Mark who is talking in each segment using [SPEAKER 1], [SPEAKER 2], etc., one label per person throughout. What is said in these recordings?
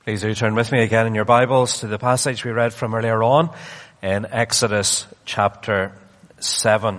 [SPEAKER 1] Please do turn with me again in your Bibles to the passage we read from earlier on in Exodus chapter 7.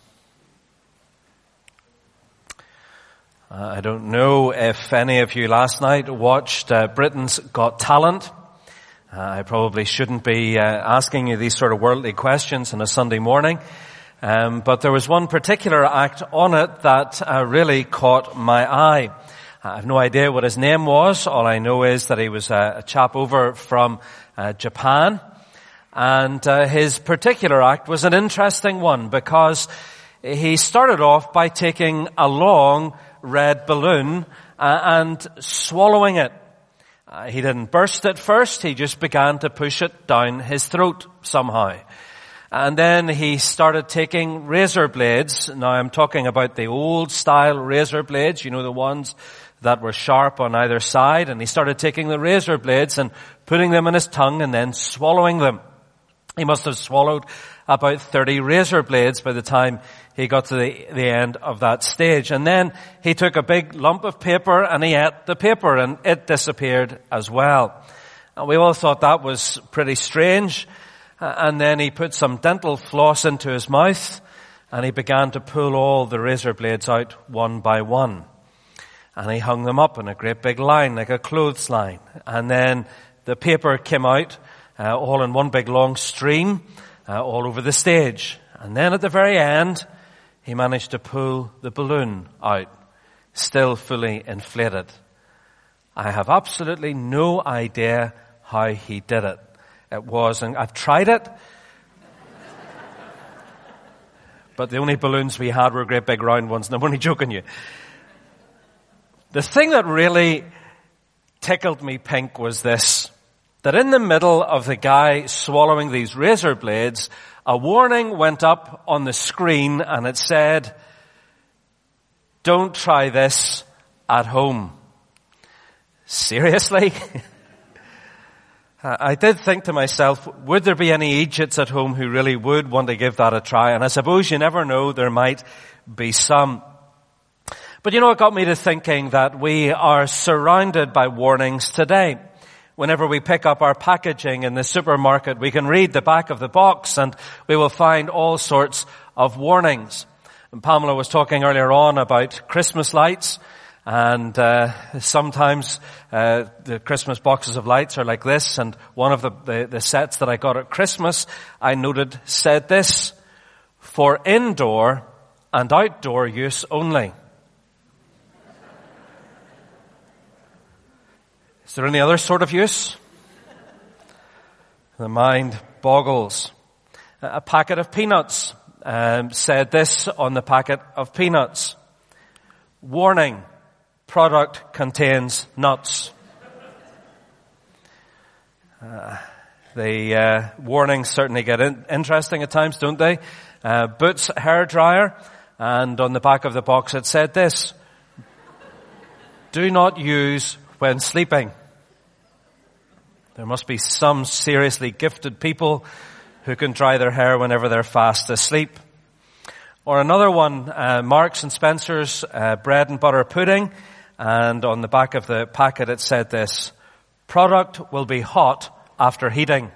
[SPEAKER 1] I don't know if any of you last night watched Britain's Got Talent. I probably shouldn't be asking you these sort of worldly questions on a Sunday morning. But there was one particular act on it that really caught my eye. I have no idea what his name was. All I know is that he was a chap over from Japan. And his particular act was an interesting one because he started off by taking a long red balloon and swallowing it. He didn't burst it first. He just began to push it down his throat somehow. And then he started taking razor blades. Now I'm talking about the old style razor blades, you know, the ones that were sharp on either side. And he started taking the razor blades and putting them in his tongue and then swallowing them. He must have swallowed about 30 razor blades by the time he got to the end of that stage. And then he took a big lump of paper and he ate the paper and it disappeared as well. And we all thought that was pretty strange. And then he put some dental floss into his mouth and he began to pull all the razor blades out one by one. And he hung them up in a great big line, like a clothesline. And then the paper came out all in one big long stream all over the stage. And then at the very end, he managed to pull the balloon out, still fully inflated. I have absolutely no idea how he did it. It was, and I've tried it, but the only balloons we had were great big round ones, and I'm only joking you. The thing that really tickled me pink was this, that in the middle of the guy swallowing these razor blades, a warning went up on the screen and it said, "Don't try this at home." Seriously? I did think to myself, would there be any Egypts at home who really would want to give that a try? And I suppose you never know, there might be some. But you know, it got me to thinking that we are surrounded by warnings today. Whenever we pick up our packaging in the supermarket, we can read the back of the box and we will find all sorts of warnings. And Pamela was talking earlier on about Christmas lights. And sometimes the Christmas boxes of lights are like this. And one of the sets that I got at Christmas, I noted, said this: "For indoor and outdoor use only." Is there any other sort of use? The mind boggles. A packet of peanuts said this on the packet of peanuts: "Warning, product contains nuts." The warnings certainly get interesting at times, don't they? Boots hairdryer, and on the back of the box it said this: "Do not use when sleeping." There must be some seriously gifted people who can dry their hair whenever they're fast asleep. Or another one, Marks and Spencer's bread and butter pudding. And on the back of the packet it said this: "Product will be hot after heating."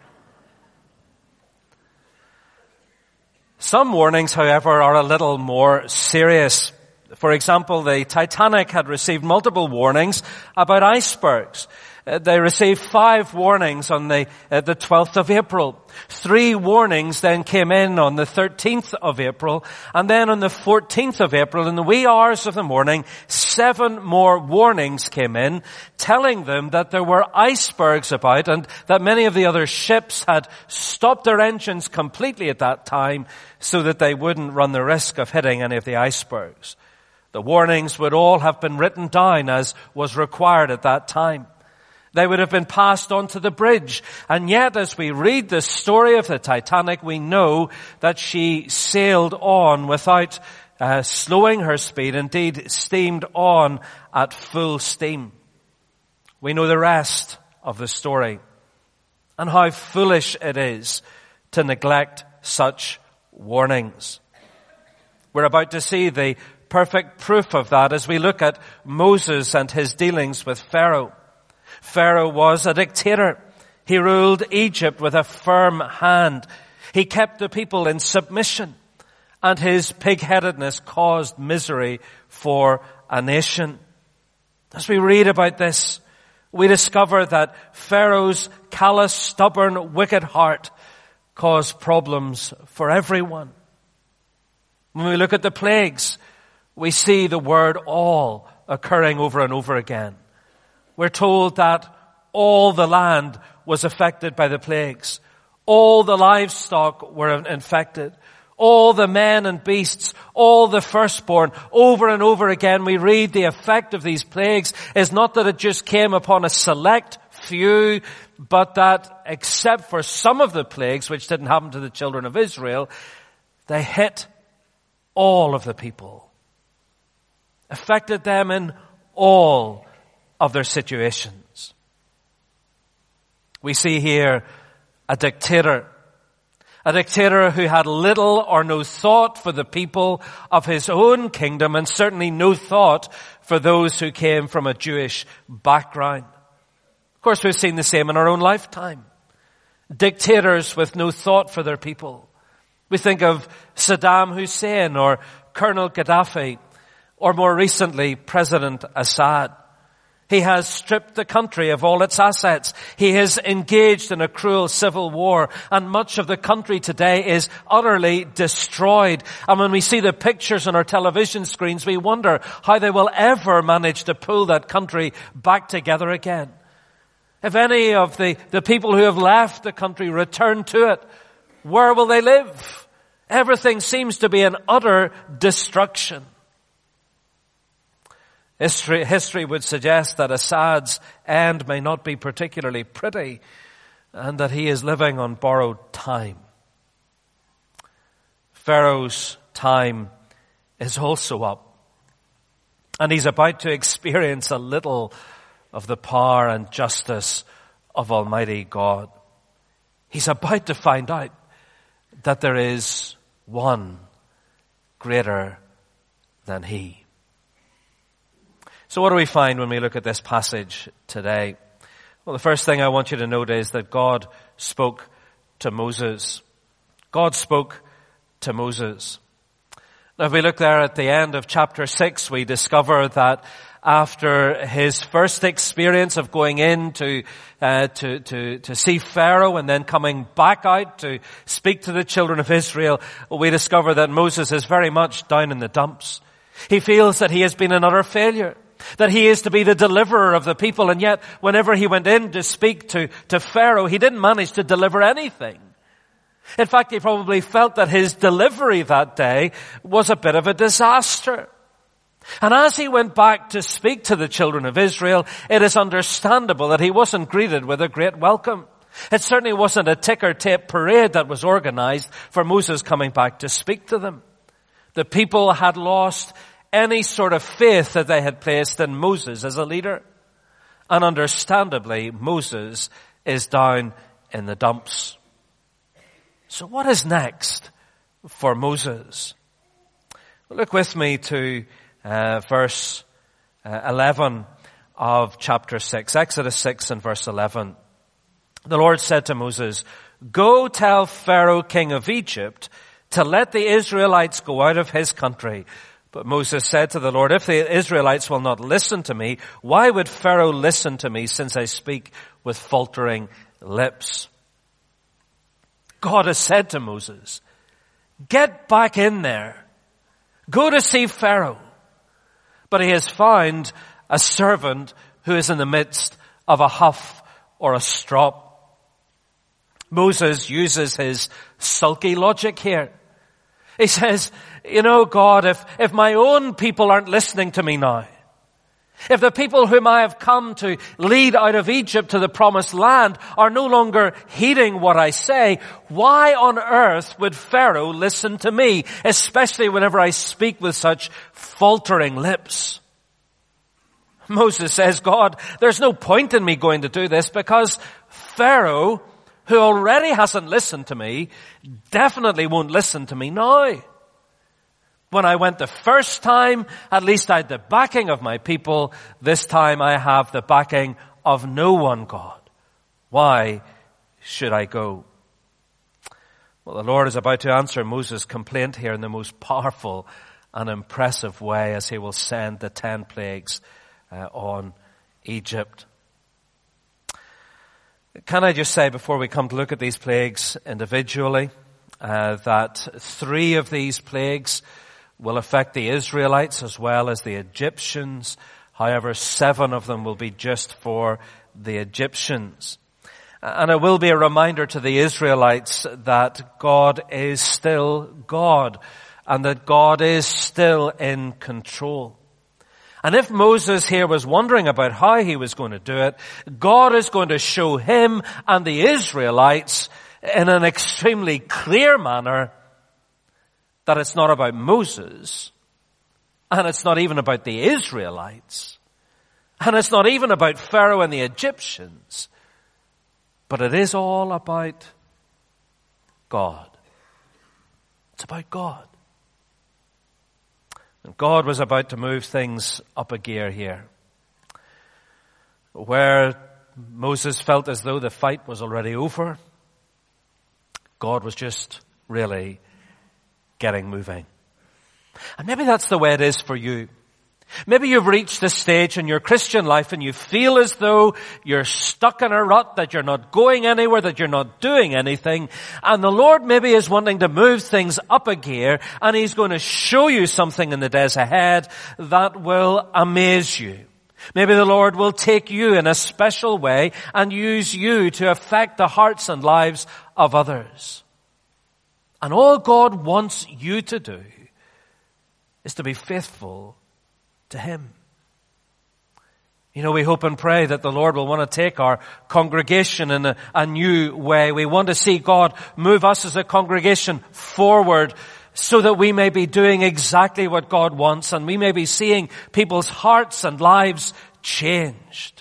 [SPEAKER 1] Some warnings, however, are a little more serious. For example, the Titanic had received multiple warnings about icebergs. They received 5 warnings on the 12th of April. 3 warnings then came in on the 13th of April. And then on the 14th of April, in the wee hours of the morning, 7 more warnings came in, telling them that there were icebergs about and that many of the other ships had stopped their engines completely at that time so that they wouldn't run the risk of hitting any of the icebergs. The warnings would all have been written down as was required at that time. They would have been passed on to the bridge. And yet, as we read the story of the Titanic, we know that she sailed on without slowing her speed, indeed steamed on at full steam. We know the rest of the story and how foolish it is to neglect such warnings. We're about to see the perfect proof of that as we look at Moses and his dealings with Pharaoh. Pharaoh was a dictator. He ruled Egypt with a firm hand. He kept the people in submission, and his pig-headedness caused misery for a nation. As we read about this, we discover that Pharaoh's callous, stubborn, wicked heart caused problems for everyone. When we look at the plagues, we see the word all occurring over and over again. We're told that all the land was affected by the plagues. All the livestock were infected. All the men and beasts, all the firstborn. Over and over again we read the effect of these plagues is not that it just came upon a select few, but that except for some of the plagues, which didn't happen to the children of Israel, they hit all of the people. Affected them in all of their situations. We see here a dictator who had little or no thought for the people of his own kingdom, and certainly no thought for those who came from a Jewish background. Of course, we've seen the same in our own lifetime. Dictators with no thought for their people. We think of Saddam Hussein or Colonel Gaddafi, or more recently, President Assad. He has stripped the country of all its assets. He has engaged in a cruel civil war, and much of the country today is utterly destroyed. And when we see the pictures on our television screens, we wonder how they will ever manage to pull that country back together again. If any of the people who have left the country return to it, where will they live? Everything seems to be in utter destruction. History would suggest that Assad's end may not be particularly pretty, and that he is living on borrowed time. Pharaoh's time is also up, and he's about to experience a little of the power and justice of Almighty God. He's about to find out that there is one greater than he. So what do we find when we look at this passage today? Well, the first thing I want you to note is that God spoke to Moses. God spoke to Moses. Now, if we look there at the end of chapter 6, we discover that after his first experience of going in to see Pharaoh and then coming back out to speak to the children of Israel, we discover that Moses is very much down in the dumps. He feels that he has been an utter failure, that he is to be the deliverer of the people, and yet whenever he went in to speak to Pharaoh, he didn't manage to deliver anything. In fact, he probably felt that his delivery that day was a bit of a disaster. And as he went back to speak to the children of Israel, it is understandable that he wasn't greeted with a great welcome. It certainly wasn't a ticker tape parade that was organized for Moses coming back to speak to them. The people had lost any sort of faith that they had placed in Moses as a leader. And understandably, Moses is down in the dumps. So what is next for Moses? Look with me to verse 11 of chapter 6, Exodus 6 and verse 11. The Lord said to Moses, "Go tell Pharaoh, king of Egypt, to let the Israelites go out of his country." But Moses said to the Lord, "If the Israelites will not listen to me, why would Pharaoh listen to me since I speak with faltering lips?" God has said to Moses, "Get back in there. Go to see Pharaoh." But he has found a servant who is in the midst of a huff or a strop. Moses uses his sulky logic here. He says, "You know, God, if my own people aren't listening to me now, if the people whom I have come to lead out of Egypt to the promised land are no longer heeding what I say, why on earth would Pharaoh listen to me, especially whenever I speak with such faltering lips?" Moses says, "God, there's no point in me going to do this because Pharaoh, who already hasn't listened to me, definitely won't listen to me now. When I went the first time, at least I had the backing of my people. This time I have the backing of no one God. Why should I go? Well, the Lord is about to answer Moses' complaint here in the most powerful and impressive way as he will send the 10 plagues on Egypt. Can I just say before we come to look at these plagues individually, that 3 of these plagues will affect the Israelites as well as the Egyptians. However, 7 of them will be just for the Egyptians. And it will be a reminder to the Israelites that God is still God and that God is still in control. And if Moses here was wondering about how he was going to do it, God is going to show him and the Israelites in an extremely clear manner that it's not about Moses, and it's not even about the Israelites, and it's not even about Pharaoh and the Egyptians, but it is all about God. It's about God. And God was about to move things up a gear here. Where Moses felt as though the fight was already over, God was just really getting moving. And maybe that's the way it is for you. Maybe you've reached this stage in your Christian life and you feel as though you're stuck in a rut, that you're not going anywhere, that you're not doing anything. And the Lord maybe is wanting to move things up a gear, and He's going to show you something in the days ahead that will amaze you. Maybe the Lord will take you in a special way and use you to affect the hearts and lives of others. And all God wants you to do is to be faithful to Him. You know, we hope and pray that the Lord will want to take our congregation in a new way. We want to see God move us as a congregation forward so that we may be doing exactly what God wants, and we may be seeing people's hearts and lives changed.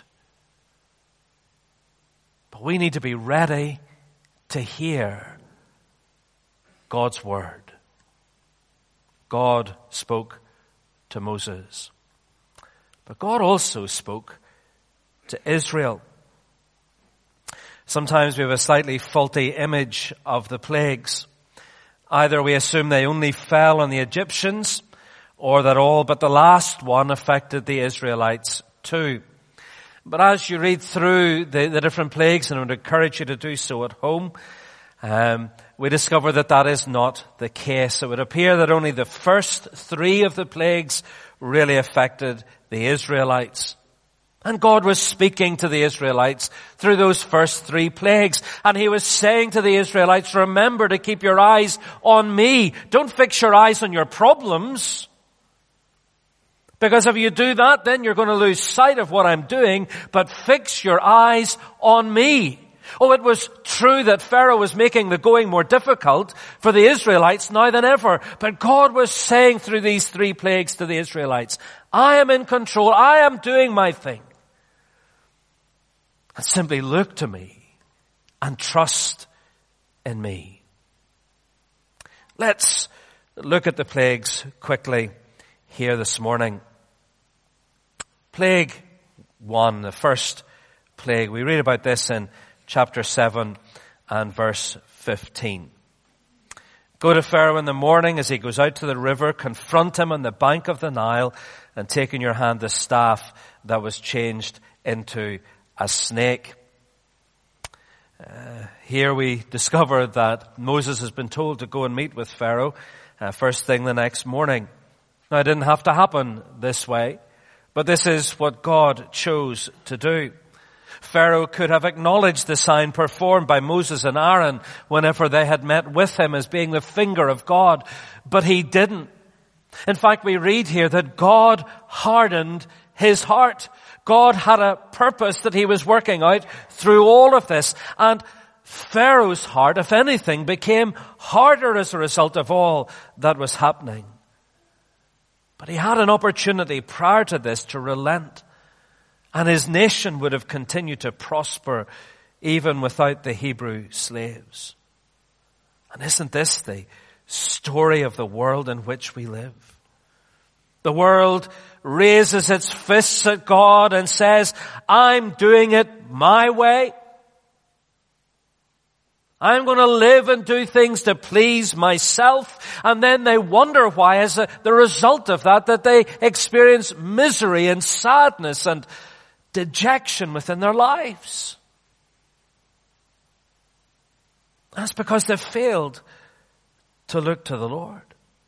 [SPEAKER 1] But we need to be ready to hear God's word. God spoke to Moses. But God also spoke to Israel. Sometimes we have a slightly faulty image of the plagues. Either we assume they only fell on the Egyptians, or that all but the last one affected the Israelites too. But as you read through the different plagues, and I would encourage you to do so at home, we discover that that is not the case. It would appear that only the first 3 of the plagues really affected the Israelites. And God was speaking to the Israelites through those first 3 plagues. And He was saying to the Israelites, remember to keep your eyes on me. Don't fix your eyes on your problems. Because if you do that, then you're going to lose sight of what I'm doing. But fix your eyes on me. Oh, it was true that Pharaoh was making the going more difficult for the Israelites now than ever. But God was saying through these 3 plagues to the Israelites, I am in control. I am doing my thing. And simply look to me and trust in me. Let's look at the plagues quickly here this morning. Plague 1, the first plague. We read about this in chapter 7 and verse 15. Go to Pharaoh in the morning as he goes out to the river, confront him on the bank of the Nile, and take in your hand the staff that was changed into a snake. Here we discover that Moses has been told to go and meet with Pharaoh first thing the next morning. Now, it didn't have to happen this way, but this is what God chose to do. Pharaoh could have acknowledged the sign performed by Moses and Aaron whenever they had met with him as being the finger of God, but he didn't. In fact, we read here that God hardened his heart. God had a purpose that He was working out through all of this. And Pharaoh's heart, if anything, became harder as a result of all that was happening. But he had an opportunity prior to this to relent. And his nation would have continued to prosper even without the Hebrew slaves. And isn't this the story of the world in which we live? The world raises its fists at God and says, I'm doing it my way. I'm going to live and do things to please myself. And then they wonder why, as the result of that they experience misery and sadness and dejection within their lives. That's because they've failed to look to the Lord.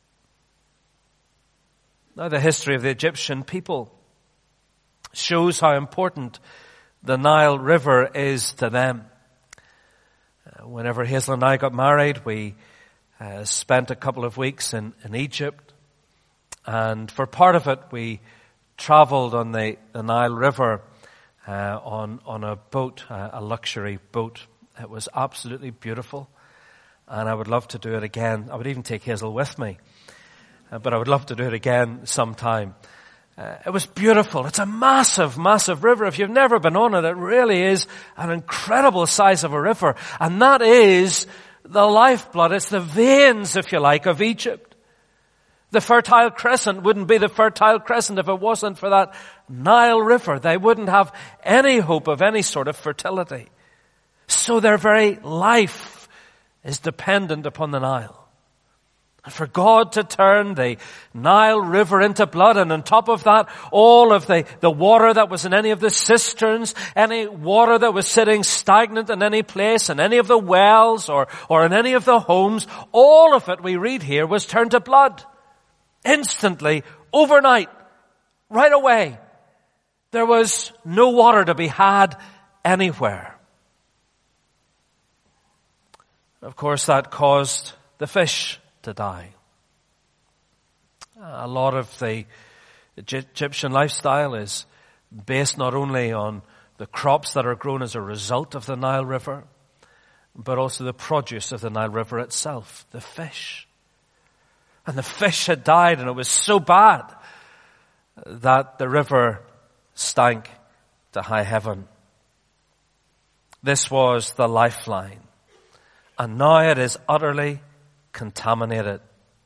[SPEAKER 1] Now, the history of the Egyptian people shows how important the Nile River is to them. Whenever Hazel and I got married, we spent a couple of weeks in Egypt. And for part of it, we traveled on the Nile River on a boat, a luxury boat. It was absolutely beautiful. And I would love to do it again. I would even take Hazel with me. But I would love to do it again sometime. It was beautiful. It's a massive, massive river. If you've never been on it, it really is an incredible size of a river. And that is the lifeblood. It's the veins, if you like, of Egypt. The Fertile Crescent wouldn't be the Fertile Crescent if it wasn't for that Nile River. They wouldn't have any hope of any sort of fertility. So their very life is dependent upon the Nile. And for God to turn the Nile River into blood, and on top of that, all of the water that was in any of the cisterns, any water that was sitting stagnant in any place, in any of the wells or in any of the homes, all of it, we read here, was turned to blood. Instantly, overnight, right away. There was no water to be had anywhere. Of course, that caused the fish to die. A lot of the Egyptian lifestyle is based not only on the crops that are grown as a result of the Nile River, but also the produce of the Nile River itself, the fish. And the fish had died, and it was so bad that the river stank to high heaven. This was the lifeline. And now it is utterly contaminated.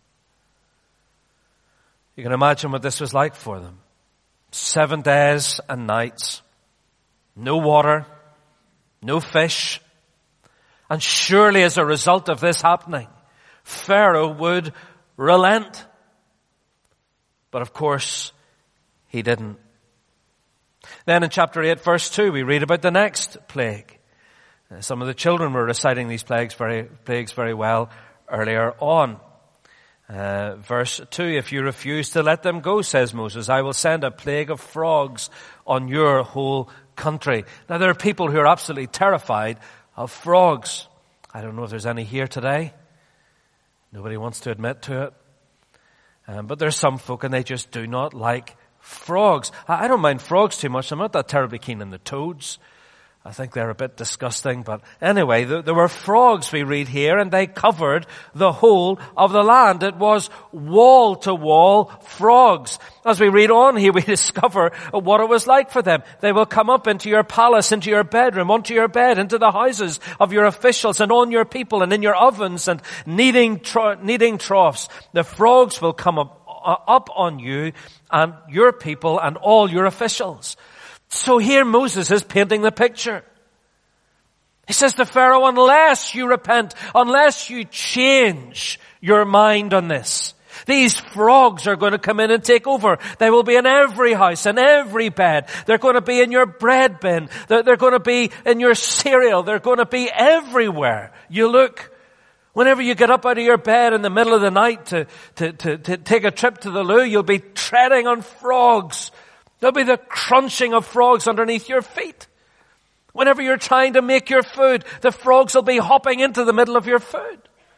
[SPEAKER 1] You can imagine what this was like for them. 7 days and nights. No water. No fish. And surely as a result of this happening, Pharaoh would relent. But of course, he didn't. Then in chapter 8, verse 2, we read about the next plague. Some of the children were reciting these plagues very well earlier on. Verse 2, if you refuse to let them go, says Moses, I will send a plague of frogs on your whole country. Now there are people who are absolutely terrified of frogs. I don't know if there's any here today. Nobody wants to admit to it. But there's some folk and they just do not like frogs. I don't mind frogs too much. I'm not that terribly keen on the toads. I think they're a bit disgusting, but anyway, there were frogs we read here, and they covered the whole of the land. It was wall-to-wall frogs. As we read on here, we discover what it was like for them. They will come up into your palace, into your bedroom, onto your bed, into the houses of your officials, and on your people, and in your ovens, and kneading troughs. The frogs will come up on you, and your people, and all your officials. So here Moses is painting the picture. He says to Pharaoh, unless you repent, unless you change your mind on this, these frogs are going to come in and take over. They will be in every house, in every bed. They're going to be in your bread bin. They're going to be in your cereal. They're going to be everywhere you look. Whenever you get up out of your bed in the middle of the night to take a trip to the loo, you'll be treading on frogs. There'll be the crunching of frogs underneath your feet. Whenever you're trying to make your food, the frogs will be hopping into the middle of your food.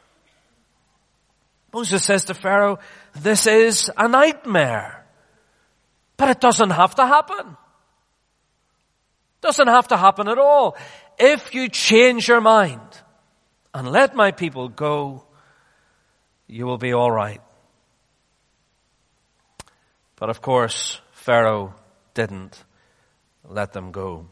[SPEAKER 1] Moses says to Pharaoh, this is a nightmare. But it doesn't have to happen. It doesn't have to happen at all. If you change your mind and let my people go, you will be all right. But of course, Pharaoh didn't let them go.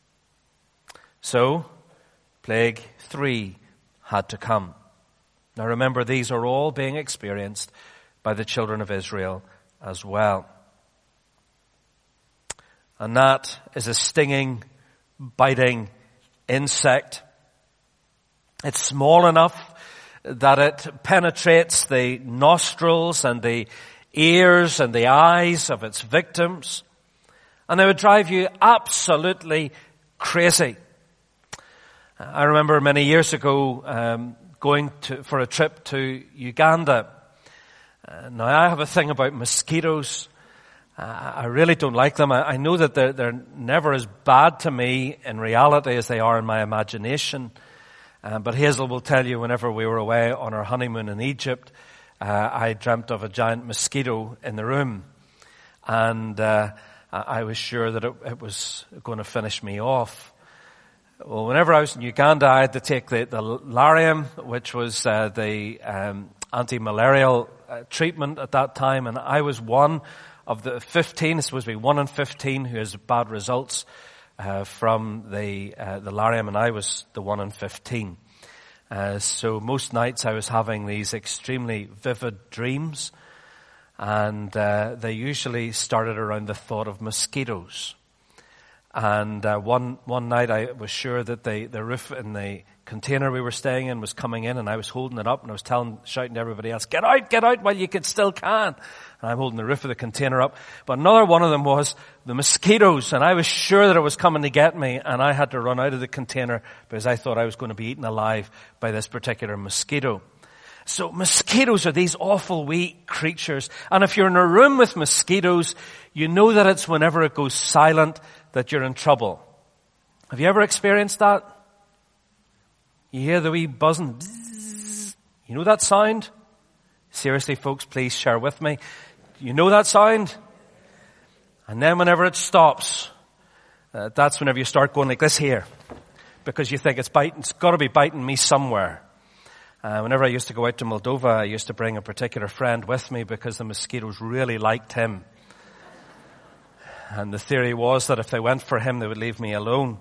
[SPEAKER 1] So, plague 3 had to come. Now remember, these are all being experienced by the children of Israel as well. A gnat is a stinging, biting insect. It's small enough that it penetrates the nostrils and the ears and the eyes of its victims, and they would drive you absolutely crazy. I remember many years ago going for a trip to Uganda. Now I have a thing about mosquitoes. I really don't like them. I know that they're never as bad to me in reality as they are in my imagination. But Hazel will tell you whenever we were away on our honeymoon in Egypt, I dreamt of a giant mosquito in the room. And I was sure that it was going to finish me off. Well, whenever I was in Uganda, I had to take the Lariam, which was the anti-malarial treatment at that time. And I was one of the 15, it's supposed to be 1 in 15 who has bad results from the Lariam, and I was the 1 in 15. So most nights I was having these extremely vivid dreams, and they usually started around the thought of mosquitoes. And one night I was sure that the roof in the container we were staying in was coming in, and I was holding it up, and I was shouting to everybody else, get out while you still can. And I'm holding the roof of the container up. But another one of them was the mosquitoes, and I was sure that it was coming to get me, and I had to run out of the container because I thought I was going to be eaten alive by this particular mosquito. So mosquitoes are these awful wee creatures, and if you're in a room with mosquitoes, you know that it's whenever it goes silent that you're in trouble. Have you ever experienced that? You hear the wee buzzing. Bzzz. You know that sound? Seriously, folks, please share with me. You know that sound? And then whenever it stops, that's whenever you start going like this here. Because you think it's got to be biting me somewhere. Whenever I used to go out to Moldova, I used to bring a particular friend with me because the mosquitoes really liked him. And the theory was that if they went for him, they would leave me alone.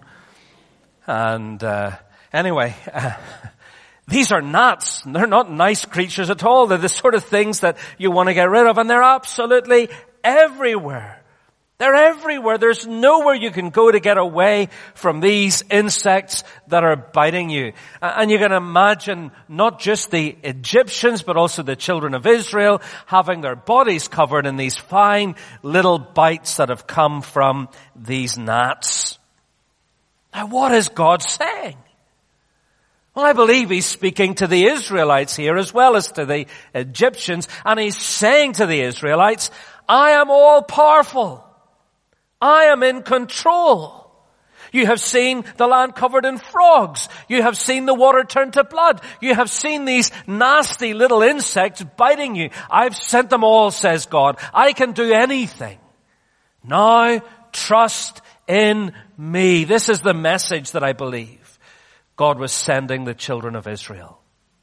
[SPEAKER 1] And anyway, these are gnats. They're not nice creatures at all. They're the sort of things that you want to get rid of, and they're absolutely everywhere. They're everywhere. There's nowhere you can go to get away from these insects that are biting you. And you can imagine not just the Egyptians, but also the children of Israel having their bodies covered in these fine little bites that have come from these gnats. Now, what is God saying? Well, I believe he's speaking to the Israelites here as well as to the Egyptians. And he's saying to the Israelites, I am all powerful. I am in control. You have seen the land covered in frogs. You have seen the water turn to blood. You have seen these nasty little insects biting you. I've sent them all, says God. I can do anything. Now trust in me. This is the message that I believe God was sending the children of Israel.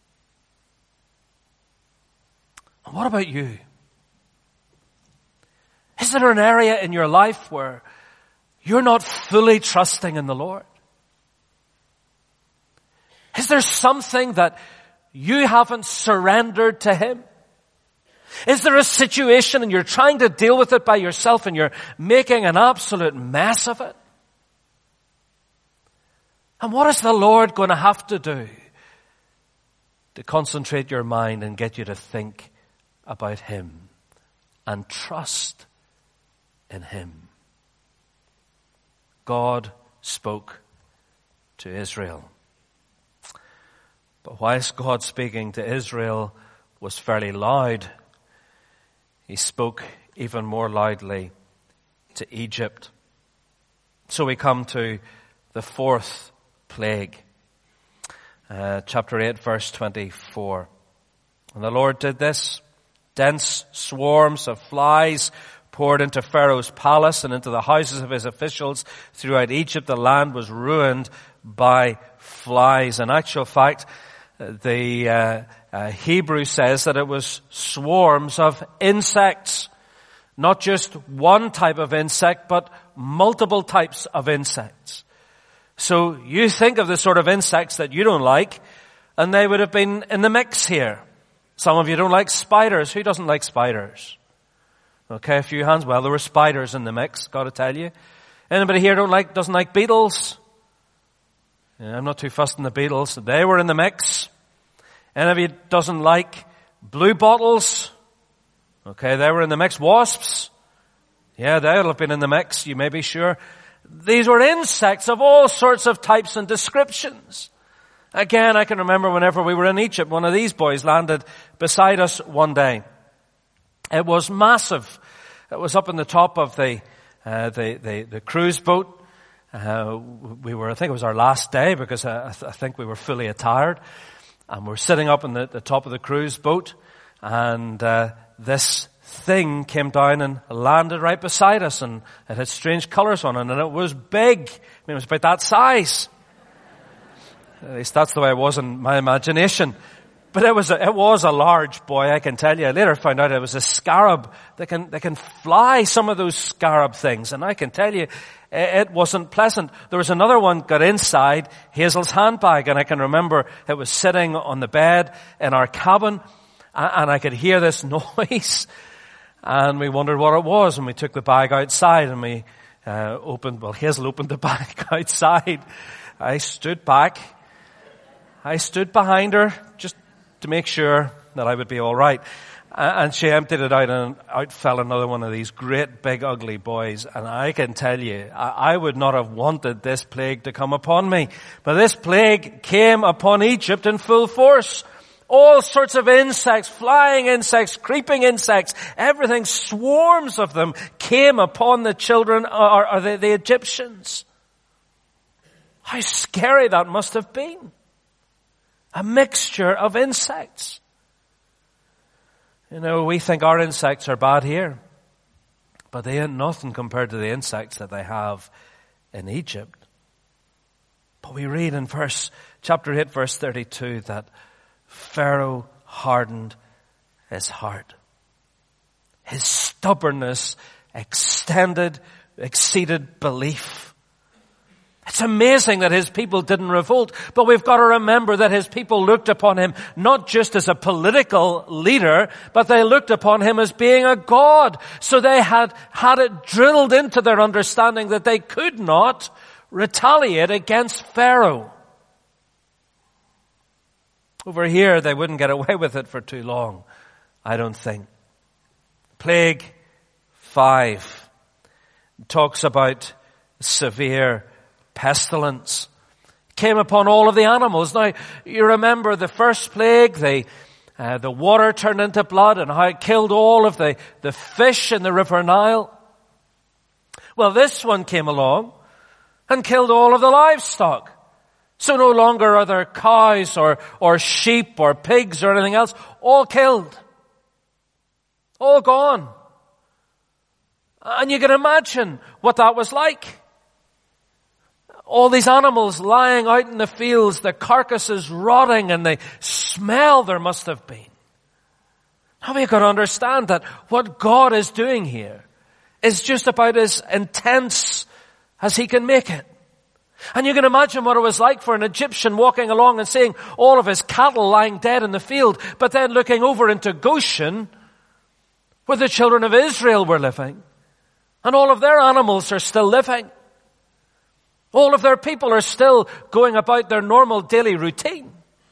[SPEAKER 1] And what about you? Is there an area in your life where you're not fully trusting in the Lord? Is there something that you haven't surrendered to Him? Is there a situation and you're trying to deal with it by yourself and you're making an absolute mess of it? And what is the Lord going to have to do to concentrate your mind and get you to think about Him and trust in Him? God spoke to Israel. But whilst God speaking to Israel was fairly loud, He spoke even more loudly to Egypt. So we come to the fourth plague. Chapter 8, verse 24. And the Lord did this. Dense swarms of flies poured into Pharaoh's palace and into the houses of his officials throughout Egypt. The land was ruined by flies. In actual fact, the Hebrew says that it was swarms of insects. Not just one type of insect, but multiple types of insects. So you think of the sort of insects that you don't like, and they would have been in the mix here. Some of you don't like spiders. Who doesn't like spiders? Okay, a few hands. Well, there were spiders in the mix, gotta tell you. Anybody here doesn't like beetles? Yeah, I'm not too fussed on the beetles. They were in the mix. Anybody doesn't like blue bottles? Okay, they were in the mix. Wasps? Yeah, they'll have been in the mix, you may be sure. These were insects of all sorts of types and descriptions. Again, I can remember whenever we were in Egypt, one of these boys landed beside us one day. It was massive. It was up on the top of the cruise boat. I think it was our last day because I think we were fully attired. And we're sitting up on the top of the cruise boat, and this thing came down and landed right beside us, and it had strange colors on it, and it was big. I mean, it was about that size. At least that's the way it was in my imagination. But it was a large boy, I can tell you. I later found out it was a scarab. They can fly, some of those scarab things. And I can tell you, it wasn't pleasant. There was another one got inside Hazel's handbag, and I can remember it was sitting on the bed in our cabin, and I could hear this noise. And we wondered what it was, and we took the bag outside, and we Hazel opened the bag outside. I stood behind her, just to make sure that I would be all right. And she emptied it out, and out fell another one of these great big ugly boys. And I can tell you, I would not have wanted this plague to come upon me. But this plague came upon Egypt in full force. All sorts of insects, flying insects, creeping insects, everything, swarms of them came upon the children, or the Egyptians. How scary that must have been. A mixture of insects. You know, we think our insects are bad here, but they ain't nothing compared to the insects that they have in Egypt. But we read in chapter 8, verse 32, that Pharaoh hardened his heart. His stubbornness exceeded belief. It's amazing that his people didn't revolt, but we've got to remember that his people looked upon him not just as a political leader, but they looked upon him as being a god. So they had it drilled into their understanding that they could not retaliate against Pharaoh. Over here, they wouldn't get away with it for too long, I don't think. Plague 5 talks about severe pestilence. Came upon all of the animals. Now, you remember the first plague, the water turned into blood, and how it killed all of the fish in the River Nile. Well, this one came along and killed all of the livestock. So no longer are there cows or sheep or pigs or anything else. All killed. All gone. And you can imagine what that was like. All these animals lying out in the fields, the carcasses rotting, and the smell there must have been. Now we've got to understand that what God is doing here is just about as intense as he can make it. And you can imagine what it was like for an Egyptian walking along and seeing all of his cattle lying dead in the field, but then looking over into Goshen, where the children of Israel were living, and all of their animals are still living. All of their people are still going about their normal daily routine.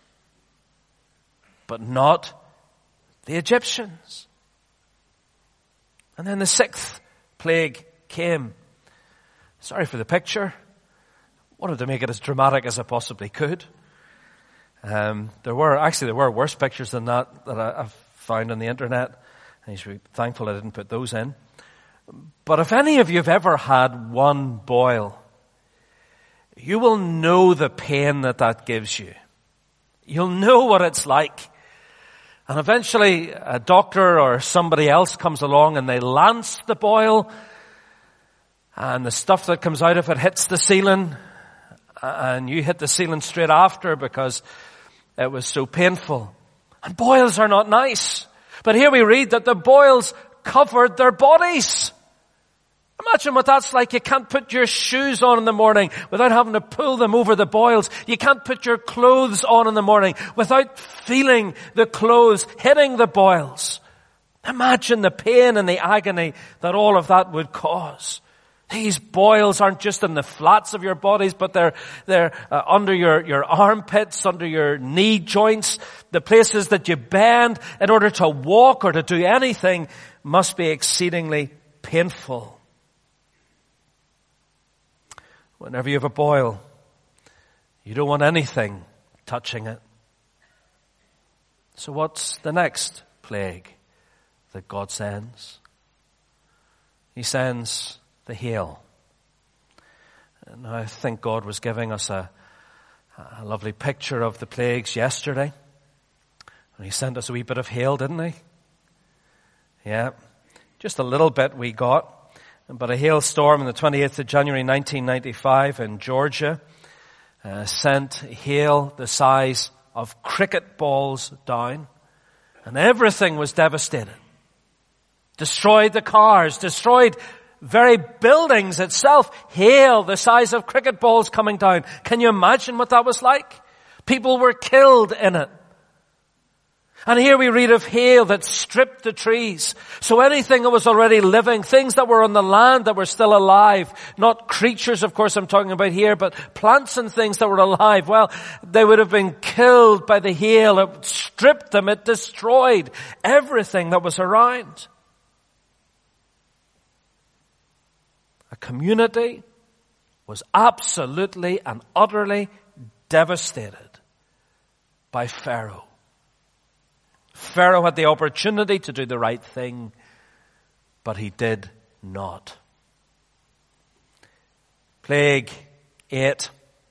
[SPEAKER 1] But not the Egyptians. And then the 6th plague came. Sorry for the picture. Wanted to make it as dramatic as I possibly could. There were worse pictures than that I've found on the internet. And you should be thankful I didn't put those in. But if any of you have ever had one boil, you will know the pain that gives you. You'll know what it's like. And eventually a doctor or somebody else comes along and they lance the boil, and the stuff that comes out of it hits the ceiling, and you hit the ceiling straight after because it was so painful. And boils are not nice. But here we read that the boils covered their bodies. Imagine what that's like. You can't put your shoes on in the morning without having to pull them over the boils. You can't put your clothes on in the morning without feeling the clothes hitting the boils. Imagine the pain and the agony that all of that would cause. These boils aren't just in the flats of your bodies, but they're under your armpits, under your knee joints. The places that you bend in order to walk or to do anything must be exceedingly painful. Whenever you have a boil, you don't want anything touching it. So what's the next plague that God sends? He sends the hail. And I think God was giving us a lovely picture of the plagues yesterday. And he sent us a wee bit of hail, didn't he? Yeah. Just a little bit we got. But a hailstorm on the 28th of January 1995 in Georgia sent hail the size of cricket balls down. And everything was devastated. Destroyed the cars, destroyed very buildings itself. Hail the size of cricket balls coming down. Can you imagine what that was like? People were killed in it. And here we read of hail that stripped the trees. So anything that was already living, things that were on the land that were still alive, not creatures, of course, I'm talking about here, but plants and things that were alive, well, they would have been killed by the hail. It stripped them. It destroyed everything that was around. A community was absolutely and utterly devastated by Pharaoh. Pharaoh had the opportunity to do the right thing, but he did not. Plague 8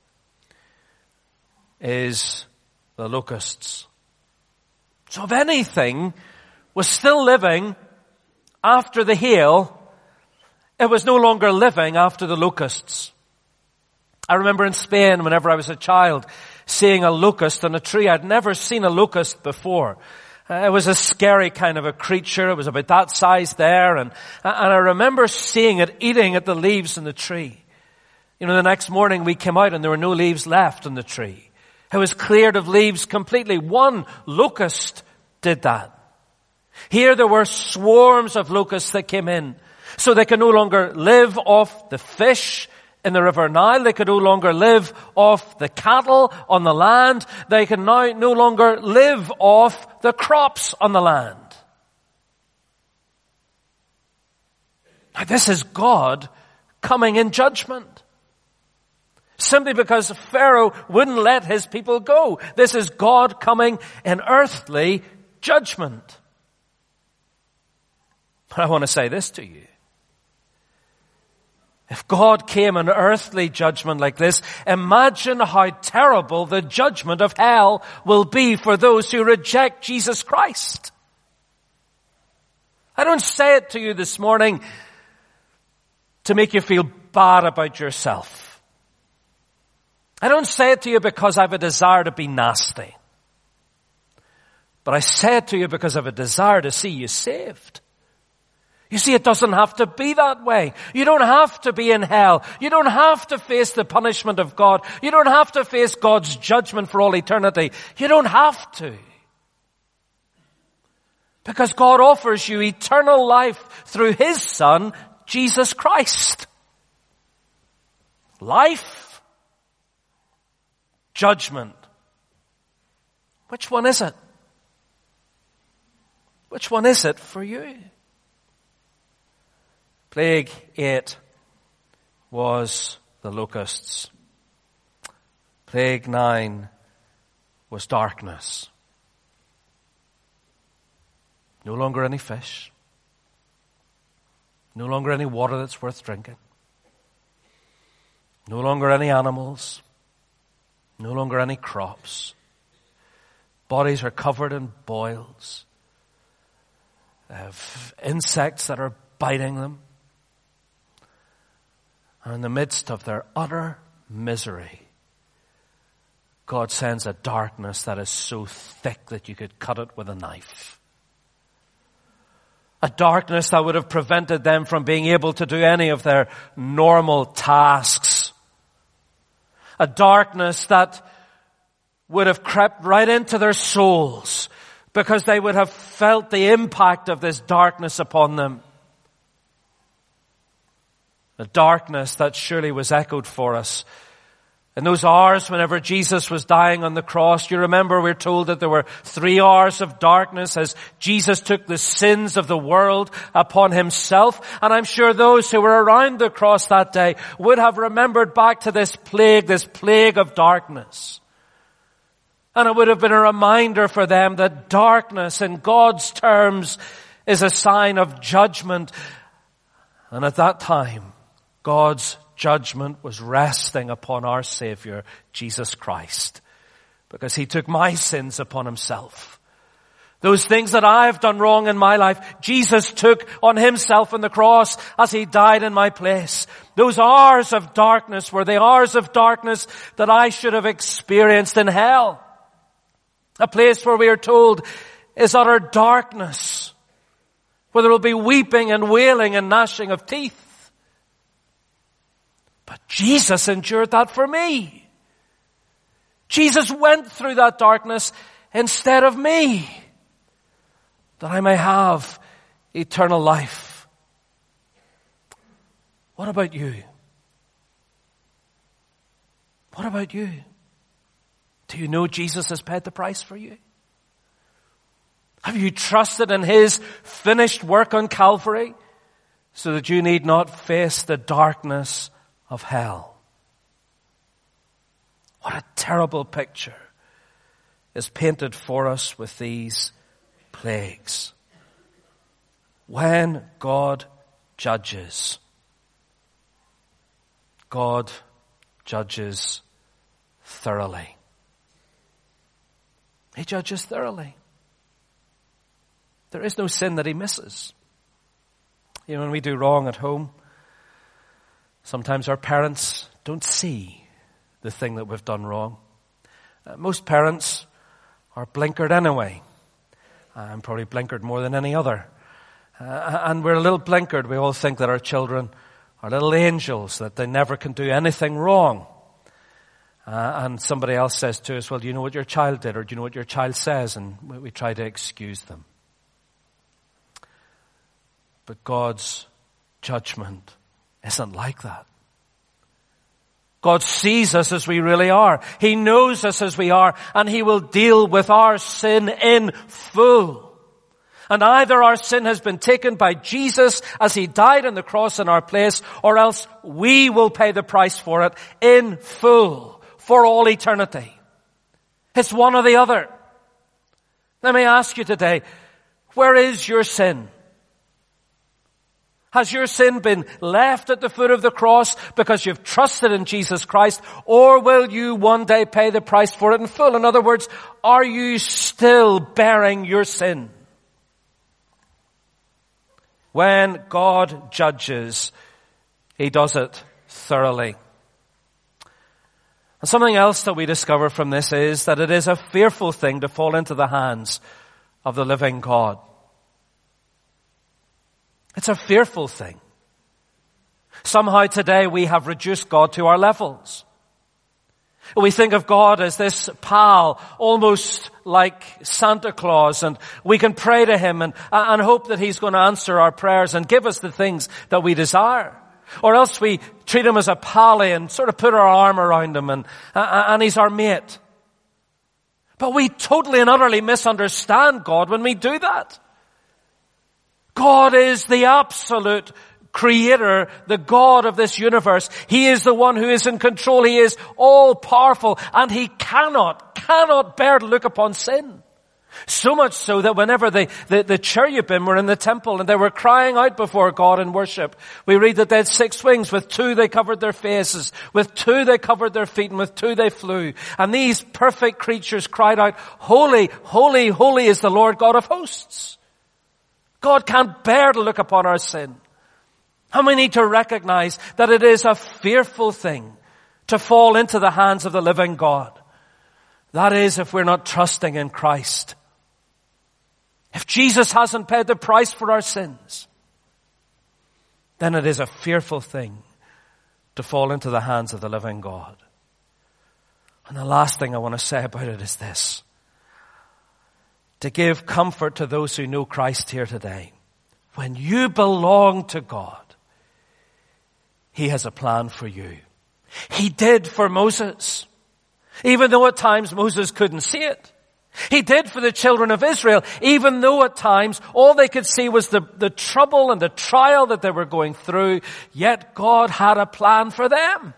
[SPEAKER 1] is the locusts. So if anything was still living after the hail, it was no longer living after the locusts. I remember in Spain, whenever I was a child, seeing a locust on a tree. I'd never seen a locust before. It was a scary kind of a creature. It was about that size there. And I remember seeing it eating at the leaves in the tree. You know, the next morning we came out and there were no leaves left on the tree. It was cleared of leaves completely. One locust did that. Here there were swarms of locusts that came in. So they could no longer live off the fish in the River Nile. They could no longer live off the cattle on the land. They can now no longer live off the crops on the land. Now this is God coming in judgment. Simply because Pharaoh wouldn't let his people go. This is God coming in earthly judgment. But I want to say this to you. If God came in earthly judgment like this, imagine how terrible the judgment of hell will be for those who reject Jesus Christ. I don't say it to you this morning to make you feel bad about yourself. I don't say it to you because I have a desire to be nasty. But I say it to you because I have a desire to see you saved. You see, it doesn't have to be that way. You don't have to be in hell. You don't have to face the punishment of God. You don't have to face God's judgment for all eternity. You don't have to. Because God offers you eternal life through His Son, Jesus Christ. Life, judgment. Which one is it? Which one is it for you? Plague 8 was the locusts. Plague 9 was darkness. No longer any fish. No longer any water that's worth drinking. No longer any animals. No longer any crops. Bodies are covered in boils. They have insects that are biting them. And in the midst of their utter misery, God sends a darkness that is so thick that you could cut it with a knife. A darkness that would have prevented them from being able to do any of their normal tasks. A darkness that would have crept right into their souls, because they would have felt the impact of this darkness upon them. The darkness that surely was echoed for us. In those hours whenever Jesus was dying on the cross, you remember we're told that there were 3 hours of darkness as Jesus took the sins of the world upon himself. And I'm sure those who were around the cross that day would have remembered back to this plague of darkness. And it would have been a reminder for them that darkness in God's terms is a sign of judgment. And at that time, God's judgment was resting upon our Savior, Jesus Christ, because he took my sins upon himself. Those things that I've done wrong in my life, Jesus took on himself on the cross as he died in my place. Those hours of darkness were the hours of darkness that I should have experienced in hell. A place where we are told is utter darkness, where there will be weeping and wailing and gnashing of teeth. But Jesus endured that for me. Jesus went through that darkness instead of me, that I may have eternal life. What about you? What about you? Do you know Jesus has paid the price for you? Have you trusted in his finished work on Calvary so that you need not face the darkness of hell? What a terrible picture is painted for us with these plagues. When God judges thoroughly. He judges thoroughly. There is no sin that he misses. You know, when we do wrong at home, sometimes our parents don't see the thing that we've done wrong. Most parents are blinkered anyway. I'm probably blinkered more than any other. And we're a little blinkered. We all think that our children are little angels, that they never can do anything wrong. And somebody else says to us, well, do you know what your child did? Or do you know what your child says? And we try to excuse them. But God's judgment isn't like that. God sees us as we really are. He knows us as we are, and he will deal with our sin in full. And either our sin has been taken by Jesus as he died on the cross in our place, or else we will pay the price for it in full for all eternity. It's one or the other. Let me ask you today, where is your sin? Has your sin been left at the foot of the cross because you've trusted in Jesus Christ, or will you one day pay the price for it in full? In other words, are you still bearing your sin? When God judges, he does it thoroughly. And something else that we discover from this is that it is a fearful thing to fall into the hands of the living God. It's a fearful thing. Somehow today we have reduced God to our levels. We think of God as this pal, almost like Santa Claus, and we can pray to him and hope that he's going to answer our prayers and give us the things that we desire. Or else we treat him as a pally and sort of put our arm around him and he's our mate. But we totally and utterly misunderstand God when we do that. God is the absolute creator, the God of this universe. He is the one who is in control. He is all powerful, and he cannot bear to look upon sin. So much so that whenever the cherubim were in the temple and they were crying out before God in worship, we read that they had 6 wings. With 2 they covered their faces, with 2 they covered their feet, and with 2 they flew. And these perfect creatures cried out, "Holy, holy, holy is the Lord God of hosts." God can't bear to look upon our sin. And we need to recognize that it is a fearful thing to fall into the hands of the living God. That is, if we're not trusting in Christ. If Jesus hasn't paid the price for our sins, then it is a fearful thing to fall into the hands of the living God. And the last thing I want to say about it is this. to give comfort to those who know Christ here today. When you belong to God, He has a plan for you. He did for Moses, even though at times Moses couldn't see it. He did for the children of Israel, even though at times all they could see was the trouble and the trial that they were going through, yet God had a plan for them.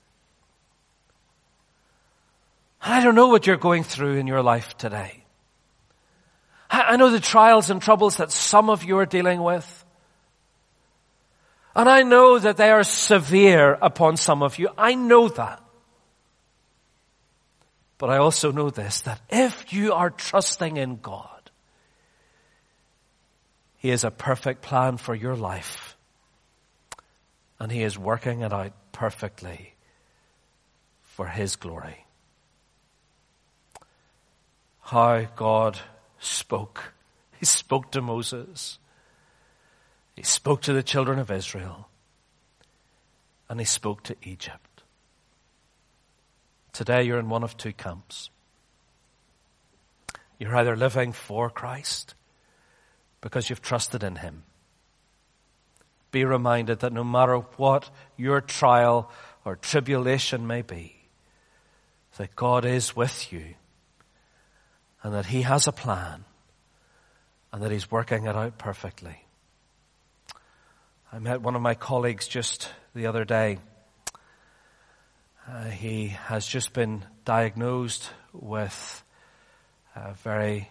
[SPEAKER 1] I don't know what you're going through in your life today. I know the trials and troubles that some of you are dealing with. And I know that they are severe upon some of you. I know that. But I also know this, that if you are trusting in God, He has a perfect plan for your life. And He is working it out perfectly for His glory. How God spoke. He spoke to Moses. He spoke to the children of Israel. And He spoke to Egypt. Today you're in one of two camps. You're either living for Christ because you've trusted in Him. Be reminded that no matter what your trial or tribulation may be, that God is with you and that He has a plan and that He's working it out perfectly. I met one of my colleagues just the other day. He has just been diagnosed with a very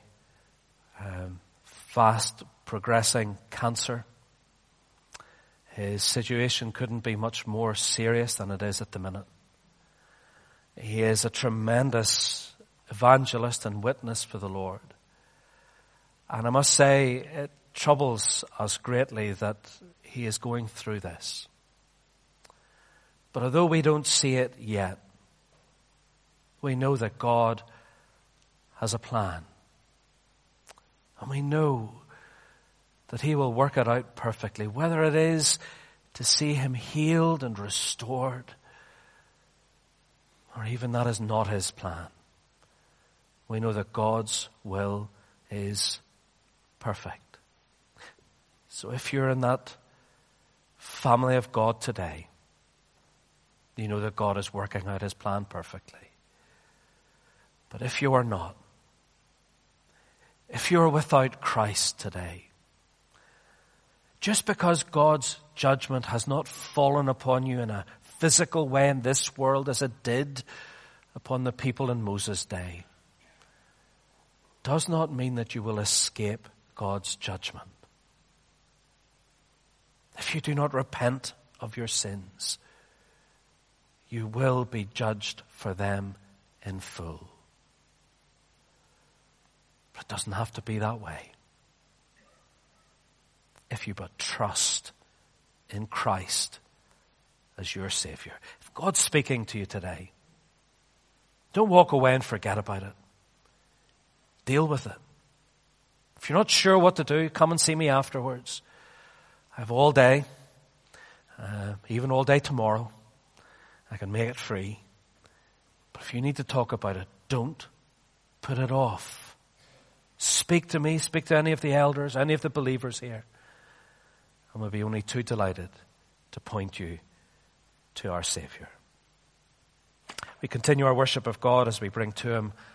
[SPEAKER 1] fast progressing cancer. His situation couldn't be much more serious than it is at the minute. He is a tremendous evangelist and witness for the Lord. And I must say, it troubles us greatly that he is going through this. But although we don't see it yet, we know that God has a plan. And we know that He will work it out perfectly, whether it is to see him healed and restored, or even that is not His plan. We know that God's will is perfect. So if you're in that family of God today, you know that God is working out His plan perfectly. But if you are not, if you are without Christ today, just because God's judgment has not fallen upon you in a physical way in this world as it did upon the people in Moses' day, does not mean that you will escape God's judgment. If you do not repent of your sins, you will be judged for them in full. But it doesn't have to be that way. If you but trust in Christ as your Savior. If God's speaking to you today, don't walk away and forget about it. Deal with it. If you're not sure what to do, come and see me afterwards. I have all day, even all day tomorrow. I can make it free. But if you need to talk about it, don't put it off. Speak to me, speak to any of the elders, any of the believers here. And we'll be only too delighted to point you to our Savior. We continue our worship of God as we bring to Him